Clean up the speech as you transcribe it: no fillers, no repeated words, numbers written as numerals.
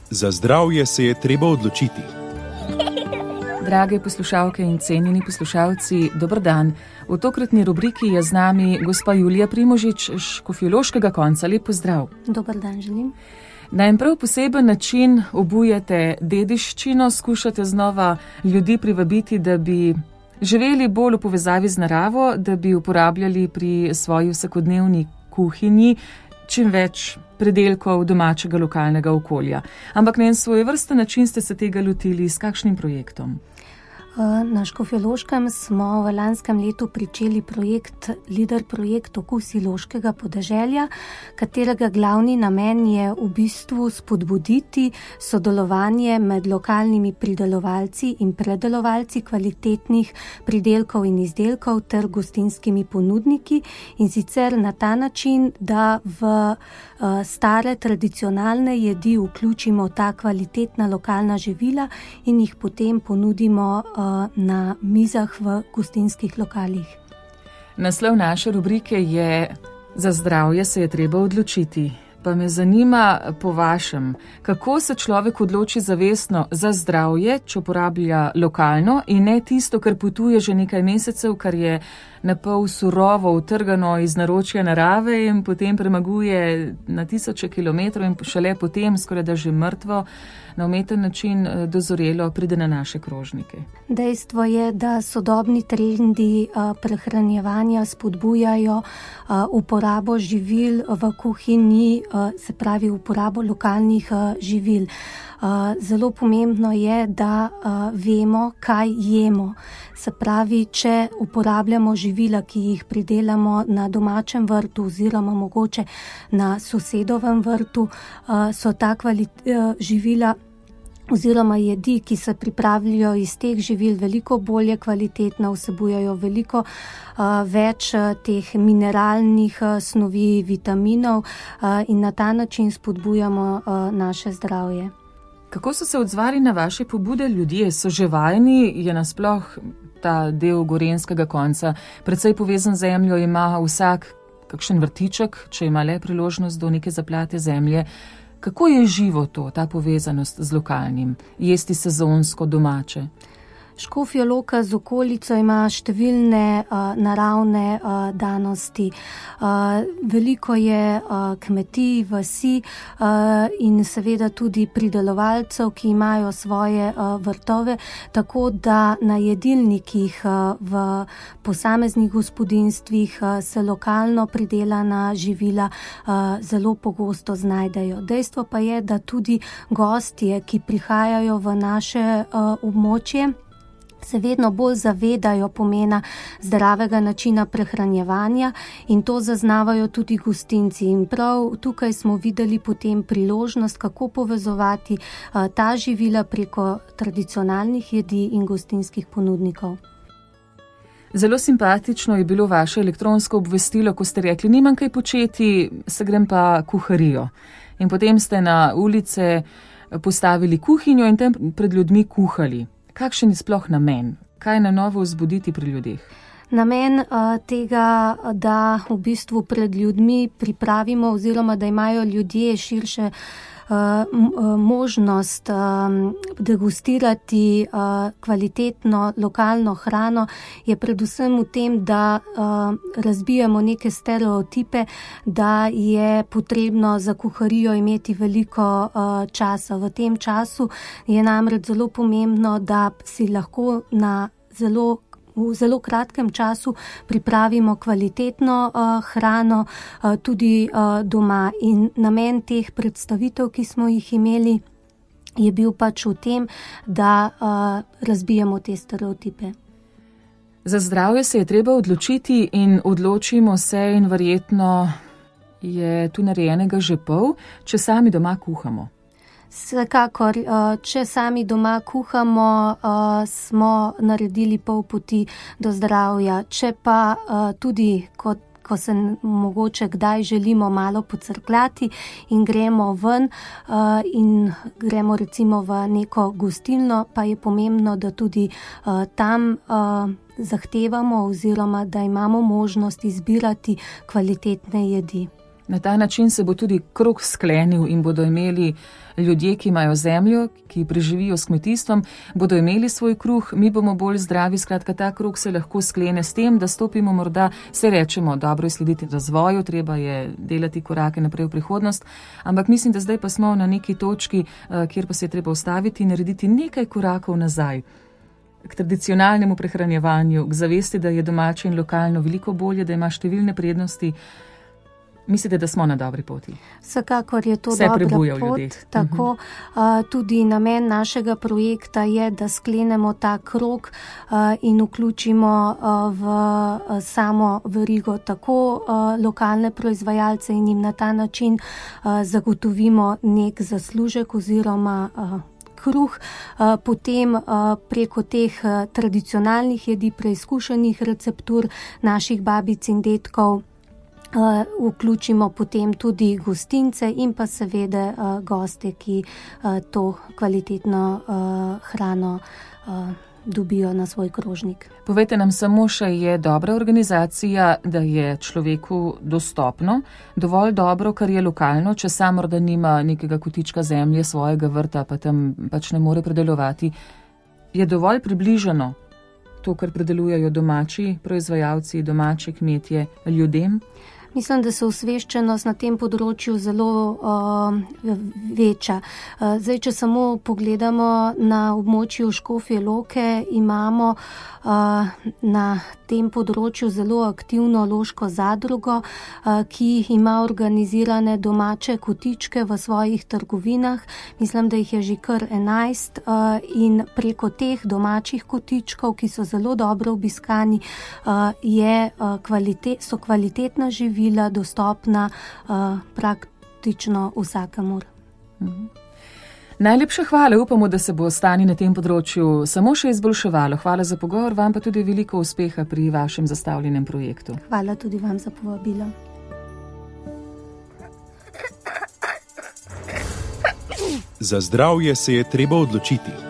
Za zdravje se je treba odločiti. Drage poslušalke in cenjeni poslušalci, dober dan. V tokratni rubriki je z nami gospa Julija Primožič iz Škofjeloškega konca. Lep pozdrav. Dober dan želim. Na en prav poseben način obujate dediščino, skušate znova ljudi privabiti, da bi živeli bolj v povezavi z naravo, da bi uporabljali pri svoji vsakodnevni kuhinji čim več pridelkov domačega lokalnega okolja. Ampak na en svojevrsten način ste se tega lotili s kakšnim projektom? Na Škofjeloškem smo v lanskem letu pričeli LIDER projekt Okusi loškega podeželja, katerega glavni namen je v bistvu spodbuditi sodelovanje med lokalnimi pridelovalci in predelovalci kvalitetnih pridelkov in izdelkov ter gostinskimi ponudniki, in sicer na ta način, da v stare tradicionalne jedi vključimo ta kvalitetna lokalna živila in jih potem ponudimo na mizah v gostinskih lokalih. Naslov naše rubrike je Za zdravje se je treba odločiti. Pa me zanima po vašem, kako se človek odloči zavestno za zdravje, če uporablja lokalno in ne tisto, kar potuje že nekaj mesecev, kar je napol surovo utrgano iz naročja narave in potem premaguje na tisoče kilometrov in šele potem skoraj da že mrtvo na umeten način dozorelo pride na naše krožnike. Dejstvo je, da sodobni trendi prehranjevanja spodbujajo uporabo živil v kuhinji, se pravi uporabo lokalnih živil. Zelo pomembno je, da vemo, kaj jemo. Se pravi, če uporabljamo živila, ki jih pridelamo na domačem vrtu oziroma mogoče na sosedovem vrtu, so ta živila oziroma jedi, ki se pripravljajo iz teh živil, veliko bolje kvalitetna, vsebujajo veliko več teh mineralnih snovi, vitaminov in na ta način spodbujamo naše zdravje. Kako so se odzvali na vaše pobude ljudje? So že vajeni? Je nasploh ta del gorenjskega konca precej povezan z zemljo? Ima vsak kakšen vrtiček, če ima le priložnost do neke zaplate zemlje? Kako je živo to, ta povezanost z lokalnim? Jesti sezonsko, domače? Škofja Loka z okolico ima številne naravne danosti. Veliko je kmetij, vasi in seveda tudi pridelovalcev, ki imajo svoje vrtove, tako da na jedilnikih v posameznih gospodinjstvih se lokalno pridelana živila zelo pogosto znajdejo. Dejstvo pa je, da tudi gostje, ki prihajajo v naše območje, se vedno bolj zavedajo pomena zdravega načina prehranjevanja in to zaznavajo tudi gostinci. In prav tukaj smo videli potem priložnost, kako povezovati ta živila preko tradicionalnih jedi in gostinskih ponudnikov. Zelo simpatično je bilo vaše elektronsko obvestilo, ko ste rekli, nimam kaj početi, se grem pa kuharijo. In potem ste na ulice postavili kuhinjo in tam pred ljudmi kuhali. Kakšen je sploh namen? Kaj na novo vzbuditi pri ljudeh? Namen tega, da v bistvu pred ljudmi pripravimo oziroma da imajo ljudje širše možnost degustirati kvalitetno lokalno hrano, je predvsem v tem, da razbijamo neke stereotipe, da je potrebno za kuharijo imeti veliko časa. V tem času je namreč zelo pomembno, da si lahko v zelo kratkem času pripravimo kvalitetno hrano tudi doma. In namen teh predstavitev, ki smo jih imeli, je bil pač v tem, da razbijemo te stereotipe. Za zdravje se je treba odločiti in odločimo se in verjetno je tu narejenega že pol, če sami doma kuhamo. Vsekakor, če sami doma kuhamo, smo naredili pol poti do zdravja. Če pa tudi, ko se mogoče kdaj želimo malo pocrkljati in gremo ven in gremo recimo v neko gostilno, pa je pomembno, da tudi tam zahtevamo oziroma da imamo možnost izbirati kvalitetne jedi. Na ta način se bo tudi krog sklenil in bodo imeli ljudje, ki imajo zemljo, ki preživijo s kmetijstvom, bodo imeli svoj kruh, mi bomo bolj zdravi. Skratka, ta krog se lahko sklene s tem, da stopimo morda, se rečemo, dobro je slediti razvoju, treba je delati korake naprej v prihodnost, ampak mislim, da zdaj pa smo na neki točki, kjer pa se je treba ustaviti in narediti nekaj korakov nazaj k tradicionalnemu prehranjevanju, k zavesti, da je domače in lokalno veliko bolje, da ima številne prednosti. Mislite, da smo na dobri poti? Vsekakor je to dobra pot. Tako, tudi namen našega projekta je, da sklenemo ta krog in vključimo v samo verigo tako lokalne proizvajalce in jim na ta način zagotovimo nek zaslužek oziroma kruh, potem preko teh tradicionalnih jedi, preizkušenih receptur naših babic in dedkov vključimo potem tudi gostince in pa seveda goste, ki to kvalitetno hrano dobijo na svoj krožnik. Povejte nam samo še, je dobra organizacija, da je človeku dostopno, dovolj dobro, kar je lokalno, če sam morda nima nekega kotička zemlje, svojega vrta, pa tam pač ne more predelovati. Je dovolj približano to, kar predelujejo domači proizvajalci, domači kmetje ljudem? Mislim, da se osveščenost na tem področju zelo veča. Zdaj, če samo pogledamo na območju Škofje Loke, imamo na tem področju zelo aktivno loško zadrugo, ki ima organizirane domače kotičke v svojih trgovinah. Mislim, da jih je že kar 11 in preko teh domačih kotičkov, ki so zelo dobro obiskani, so kvalitetna živila dostopna praktično vsakamur. Najlepša hvala, upamo, da se bo stanje na tem področju samo še izboljševalo. Hvala za pogovor, vam pa tudi veliko uspeha pri vašem zastavljenem projektu. Hvala tudi vam za povabilo. Za zdravje se je treba odločiti.